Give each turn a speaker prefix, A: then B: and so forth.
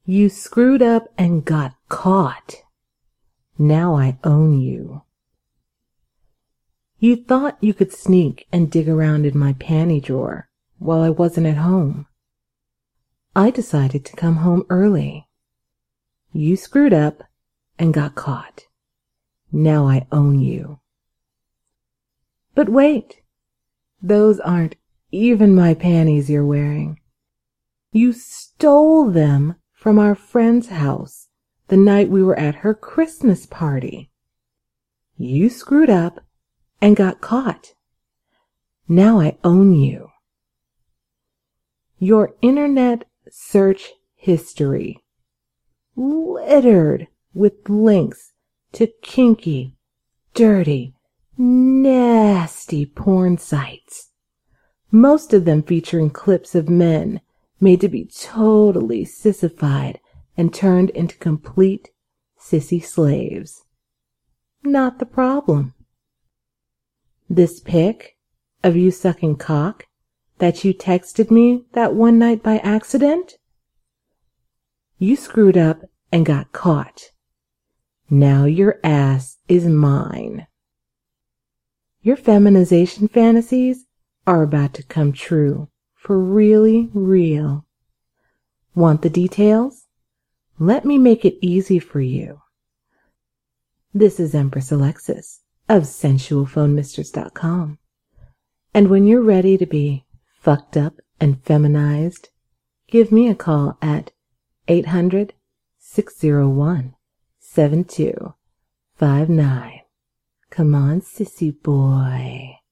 A: You screwed up and got caught. Now I own you. You thought you could sneak and dig around in my panty drawer while I wasn't at home. I decided to come home early. You screwed up and got caught. Now I own you. But wait, those aren't even my panties you're wearing. You stole them from our friend's house the night we were at her Christmas party. You screwed up and got caught. Now I own you. Your internet search history, littered with links to kinky, dirty, nasty porn sites, most of them featuring clips of men made to be totally sissified and turned into complete sissy slaves. Not the problem. This pic of you sucking cock that you texted me that one night by accident? You screwed up and got caught. Now your ass is mine. Your feminization fantasies are about to come true, for really real. Want the details? Let me make it easy for you. This is Empress Alexis of SensualPhoneMistress.com. And when you're ready to be fucked up and feminized, give me a call at 800-601-7259. Come on, sissy boy.